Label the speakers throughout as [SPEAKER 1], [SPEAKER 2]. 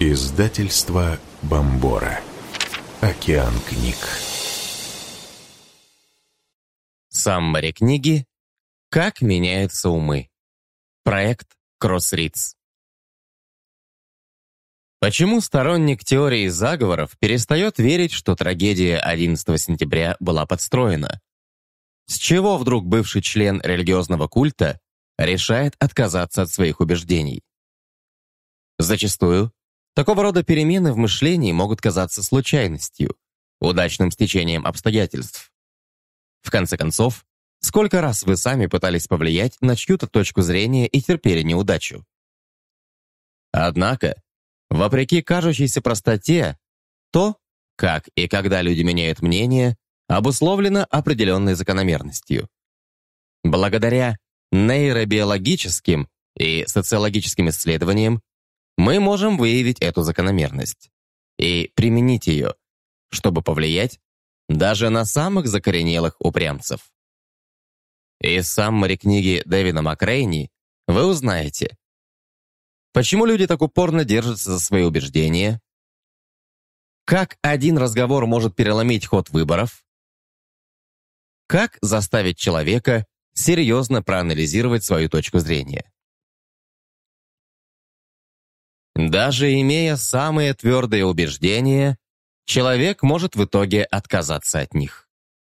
[SPEAKER 1] Издательство Бомбора. Океан книг.
[SPEAKER 2] Саммари книги «Как меняются умы». Проект Кроссридс. Почему сторонник теории заговоров перестает верить, что трагедия 11 сентября была подстроена? С чего вдруг бывший член религиозного культа решает отказаться от своих убеждений? Зачастую такого рода перемены в мышлении могут казаться случайностью, удачным стечением обстоятельств. В конце концов, сколько раз вы сами пытались повлиять на чью-то точку зрения и терпели неудачу? Однако, вопреки кажущейся простоте, то, как и когда люди меняют мнение, обусловлено определенной закономерностью. Благодаря нейробиологическим и социологическим исследованиям мы можем выявить эту закономерность и применить ее, чтобы повлиять даже на самых закоренелых упрямцев. Из саммари книги Дэвида Макрейни вы узнаете, почему люди так упорно держатся за свои убеждения, как один разговор может переломить ход выборов, как заставить человека серьезно проанализировать свою точку зрения. Даже имея самые твердые убеждения, человек может в итоге отказаться от них.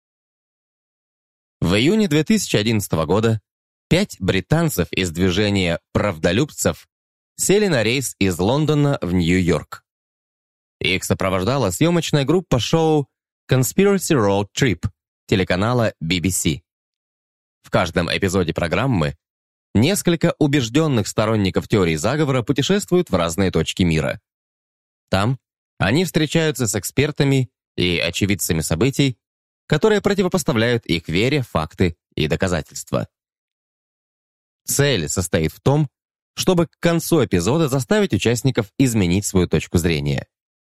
[SPEAKER 2] В июне 2011 года 5 британцев из движения правдолюбцев сели на рейс из Лондона в Нью-Йорк. Их сопровождала съемочная группа шоу Conspiracy Road Trip телеканала BBC. В каждом эпизоде программы несколько убежденных сторонников теории заговора путешествуют в разные точки мира. Там они встречаются с экспертами и очевидцами событий, которые противопоставляют их вере, факты и доказательства. Цель состоит в том, чтобы к концу эпизода заставить участников изменить свою точку зрения.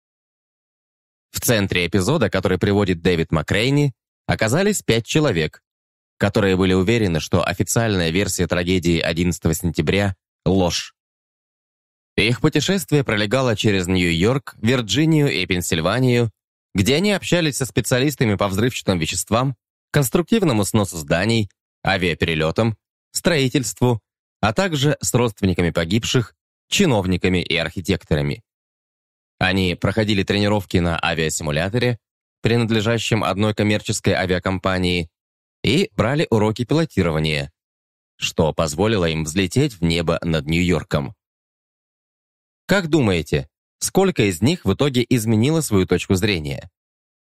[SPEAKER 2] В центре эпизода, который приводит Дэвид Макрейни, оказались 5 человек, которые были уверены, что официальная версия трагедии 11 сентября – ложь. Их путешествие пролегало через Нью-Йорк, Вирджинию и Пенсильванию, где они общались со специалистами по взрывчатым веществам, конструктивному сносу зданий, авиаперелетам, строительству, а также с родственниками погибших, чиновниками и архитекторами. Они проходили тренировки на авиасимуляторе, принадлежащем одной коммерческой авиакомпании, и брали уроки пилотирования, что позволило им взлететь в небо над Нью-Йорком. Как думаете, сколько из них в итоге изменило свою точку зрения?